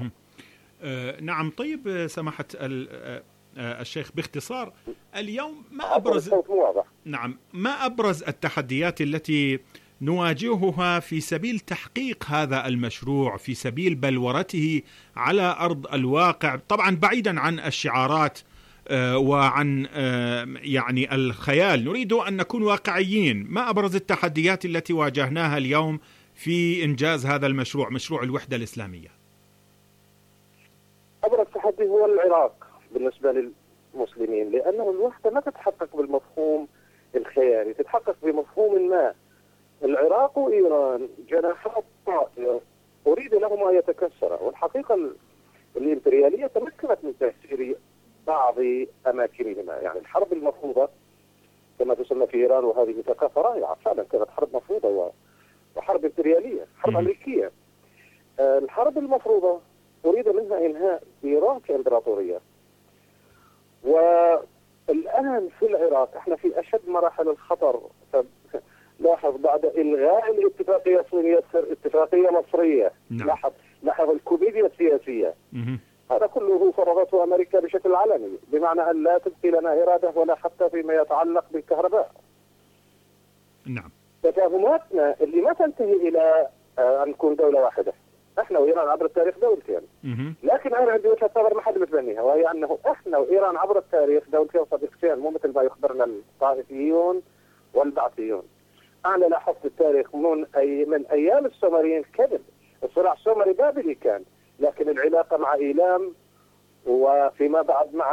نعم. طيب سماحة الشيخ، باختصار اليوم ما أبرز التحديات التي نواجهها في سبيل تحقيق هذا المشروع، في سبيل بلورته على أرض الواقع، طبعا بعيدا عن الشعارات وعن يعني الخيال. نريد أن نكون واقعيين. ما أبرز التحديات التي واجهناها اليوم في إنجاز هذا المشروع، مشروع الوحدة الإسلامية؟ أبرز تحدي هو العراق بالنسبة للمسلمين، لأنه الوحدة لا تتحقق بالمفهوم الخيالي، تتحقق بمفهوم ما. العراق وإيران جناحات طائرة أريد لهما أن يتكسرا، والحقيقة الإمبريالية تمكنت من تأثير بعض أماكنهما. يعني الحرب المفروضة كما تسمى في إيران، وهذه ثقافة رائعة فعلا، كانت حرب مفروضة وحرب إمبريالية، حرب أمريكية. الحرب المفروضة أريد منها إنهاء إيران كإمبراطورية. والآن في العراق احنا في أشد مراحل الخطر. لاحظ بعد إلغاء الاتفاقية الصينية اتفاقية مصرية. لاحظ الكوميديا السياسية. هذا كله فرضته أمريكا بشكل علني، بمعنى أن لا تبقي لنا إرادة ولا حتى فيما يتعلق بالكهرباء. نعم. تفاهماتنا اللي ما تنتهي إلى أن نكون دولة واحدة. احنا وإيران عبر التاريخ دولتين. لكن أنا عندي وجهة نظر ما حد متبنيها، وهي أنه احنا وإيران عبر التاريخ دولتين صديقتين، مو مثل ما يخبرنا الطائفيون والبعثيون. أنا لاحظت التاريخ من أيام السومريين كذب. الصراع السومري بابلي كان، لكن العلاقة مع إيلام وفيما بعد مع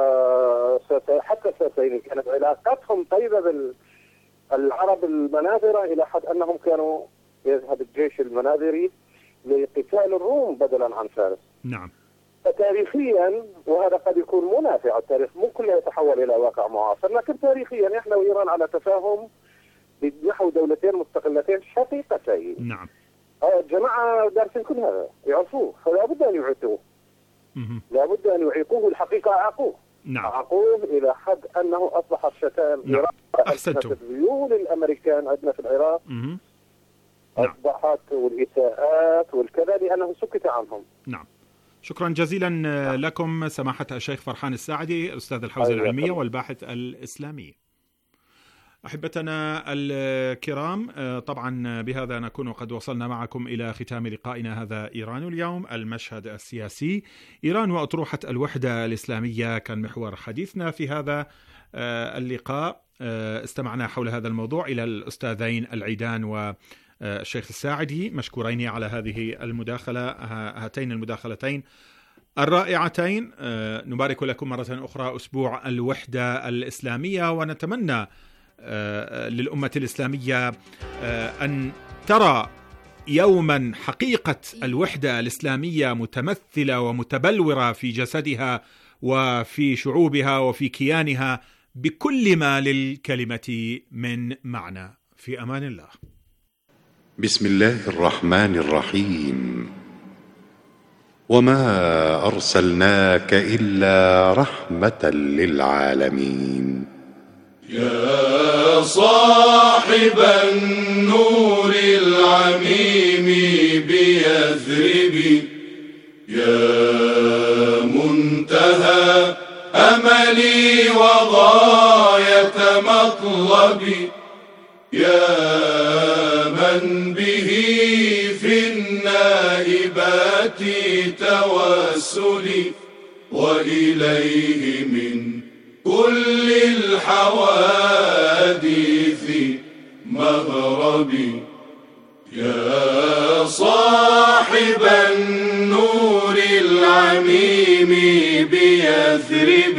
حتى الساسانيين كانت علاقتهم طيبة بالعرب المناذرة، إلى حد أنهم كانوا يذهب الجيش المناذري لقتال الروم بدلا عن فارس. نعم. فتاريخيا، وهذا قد يكون منافع، التاريخ مو كله يتحول إلى واقع معاصر، لكن تاريخيا احنا وإيران على تفاهم نحو دولتين مستقلتين شقيقتين. نعم. الجماعة دارسين كل هذا، يعرفوه، فلا بد أن يعيقوه. لا بد أن يعيقوه، الحقيقة أعاقوه. نعم. أعاقوه إلى حد أنه أصبحت شتائم إيران. أحسنتم. ذيول الأمريكان عندنا في العراق أصبحت والإساءات والكذا لأنه سكت عنهم. نعم. شكرا جزيلا لكم سماحة الشيخ فرحان الساعدي، أستاذ الحوزة العلمية والباحث الإسلامي. أحبتنا الكرام، طبعا بهذا نكون قد وصلنا معكم إلى ختام لقائنا هذا إيران اليوم، المشهد السياسي. إيران وأطروحة الوحدة الإسلامية كان محور حديثنا في هذا اللقاء. استمعنا حول هذا الموضوع إلى الأستاذين العيدان والشيخ الساعدي، مشكورين على هذه المداخلة، هاتين المداخلتين الرائعتين. نبارك لكم مرة أخرى أسبوع الوحدة الإسلامية، ونتمنى للأمة الإسلامية أن ترى يوما حقيقة الوحدة الإسلامية متمثلة ومتبلورة في جسدها وفي شعوبها وفي كيانها بكل ما للكلمة من معنى. في أمان الله. بسم الله الرحمن الرحيم. وما أرسلناك إلا رحمة للعالمين. يا صاحب النور العميم بيثرب، يا منتهى أملي وغاية مطلبي، يا من به في النائبات توسلي، وإليه من كل الحوادث مغربي. يا صاحب النور العميم بيثرب،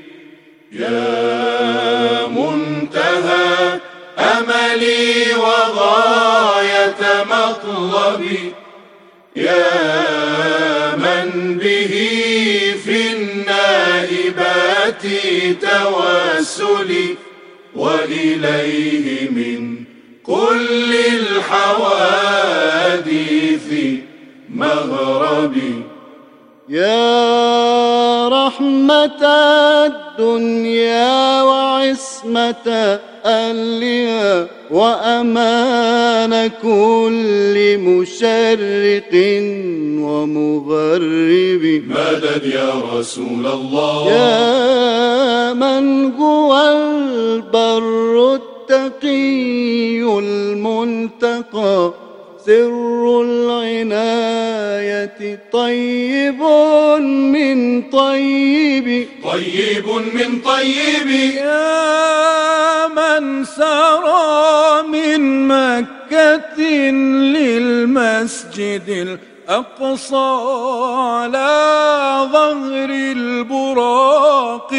يا منتهى أملي وغاية مطلبي، يا من به في النائبات توسلي، وإليه من كل الحوادث مغربي. يا رحمة الدنيا وعصمة أهلها وأمان كل مشرق ومغرب، مدد يا رسول الله. يا من هو البر التقي التقي المنتقى سر العناية طيب من طيب طيب من طيب يا من سرى من مكة للمسجد الأقصى على ظهر البراق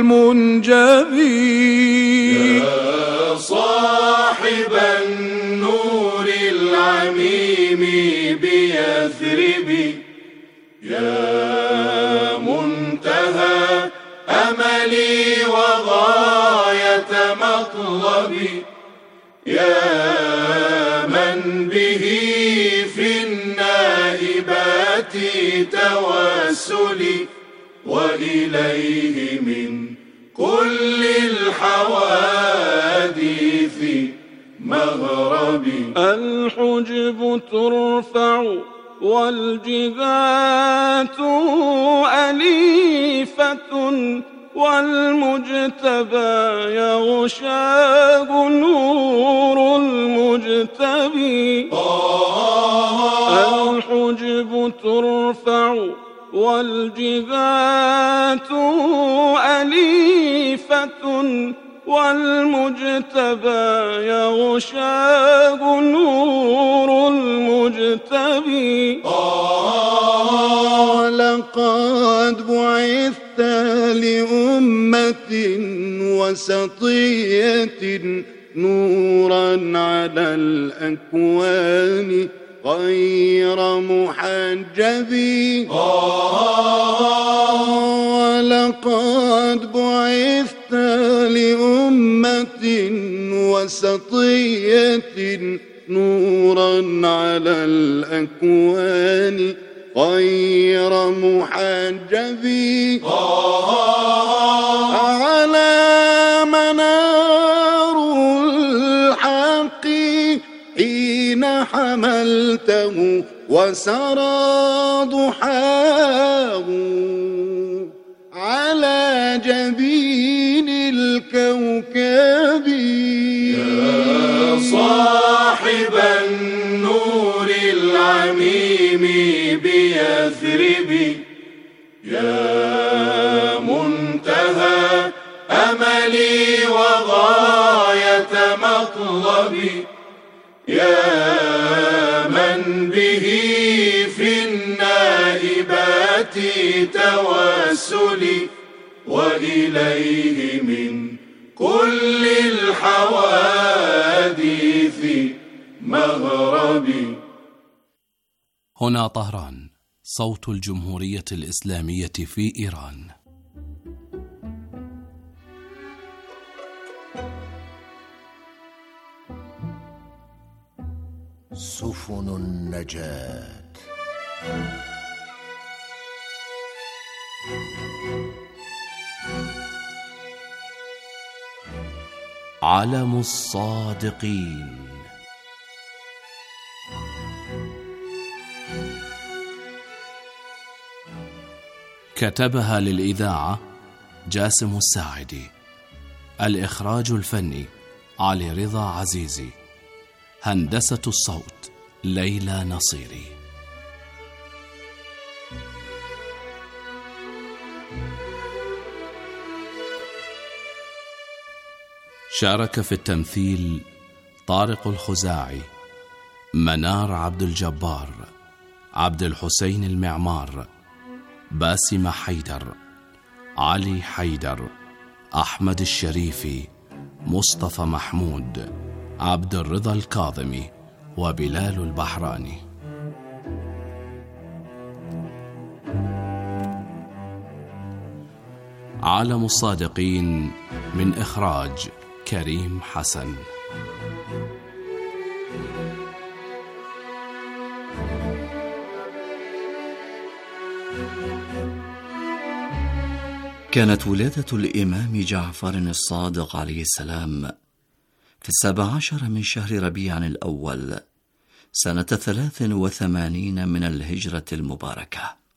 المنجبي يا صاحب النور العميم بيثرب يا منتهى أملي وغاية مطلبي يا من به في النائبات توسلي وإليه من كل الحوادث مغربي. الحجب ترفع والجبات أليفة والمجتبى يغشاه نور المجتبي. الحجب ترفع والجبات أليفة والمجتبى يغشاه نور المجتبي. لقد بعثت لأمة وسطية نورا على الأكوان غير محجب. لقد بعثت لأمة وسطية نورا على الأكوان غير محجب. على منار الحق حين حملته وسرى ضحاه على جبين الكوكب. يا صاحب النور العميم بيثرب يا منتهى أملي وغاية مطلبي يا من به في النائبات توسلي وإليه من كل الحوادث مغربي. هنا طهران، صوت الجمهورية الإسلامية في إيران. سفن النجاة. علم الصادقين. كتبها للإذاعة جاسم الساعدي. الإخراج الفني علي رضا عزيزي. هندسة الصوت ليلى نصيري. شارك في التمثيل طارق الخزاعي، منار عبد الجبار، عبد الحسين المعمار، باسم حيدر، علي حيدر، أحمد الشريفي، مصطفى محمود، عبد الرضا الكاظمي، وبلال البحراني. عالم الصادقين من إخراج كريم حسن. كانت ولادة الإمام جعفر الصادق عليه السلام في 17 من شهر ربيع الأول سنة 83 من الهجرة المباركة،